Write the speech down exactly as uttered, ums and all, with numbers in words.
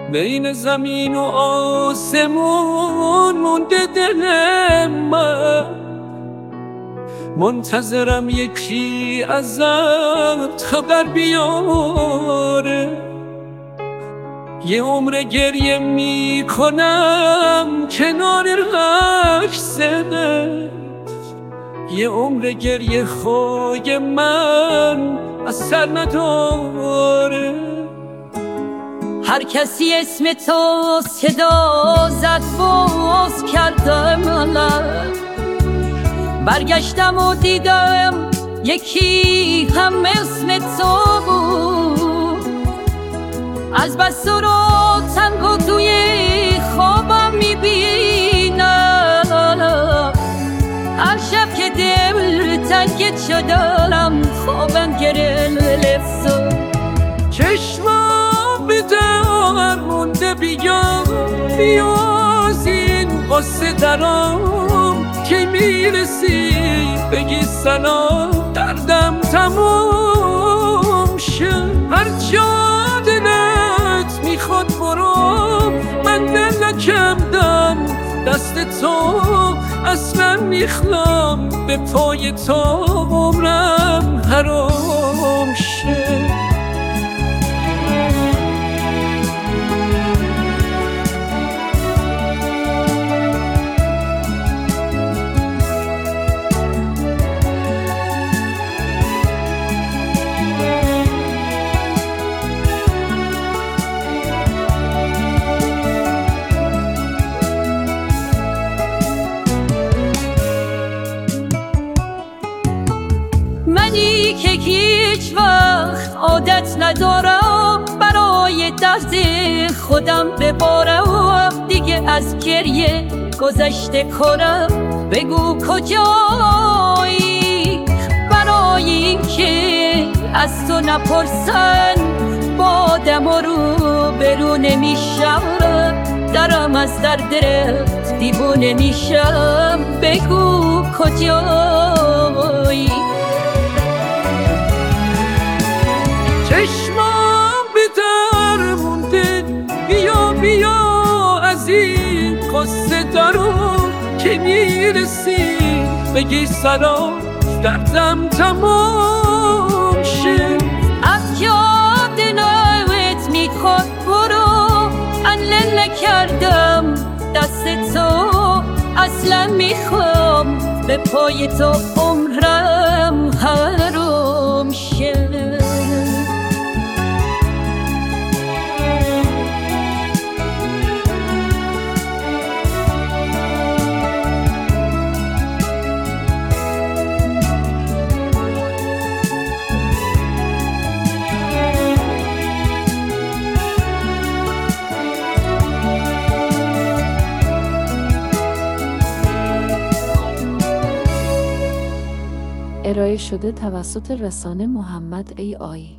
بین زمین و آسمون مونده دل من، منتظرم یکی ازت خبر بیاره. یه عمر گریه میکنم کنار عکست، یه عمر گریه خوی من اثر نداره. هر کسی اسم تو صدا زد باز کردم علم، برگشتم و دیدم یکی هم اسم تو بود. از بس تو رو تنگ و توی خوابم میبینم، هر شب که دل تنگت شدم خوابم گرفت. چشمام به در مونده، بیا بیا از این قصه درام که میرسی بگی سلام، دردم تموم شد. هر جا دلت میخواد برو، من دل نکردم دست تو، اصلا میخوام به پای تو عمرم حرام شد. منی که هیچ وقت عادت ندارم برای درد خودم ببارم، دیگه از گریه گذشته کنم. بگو کجایی برای این که از تو نپرسن، بادم و رو برو نمیشم، درم از دردت دیوونه میشم. بگو کجایی. چشمام به در مونده، بیا بیا از این قصه درون که میرسی بگی سلام، دردم تمام شد. از یاد نوت میخواد برو، انل نکردم دست تو، اصلا میخوام به پای تو عمرم حرام شد. ارائه شده توسط رسانه محمد ای آی.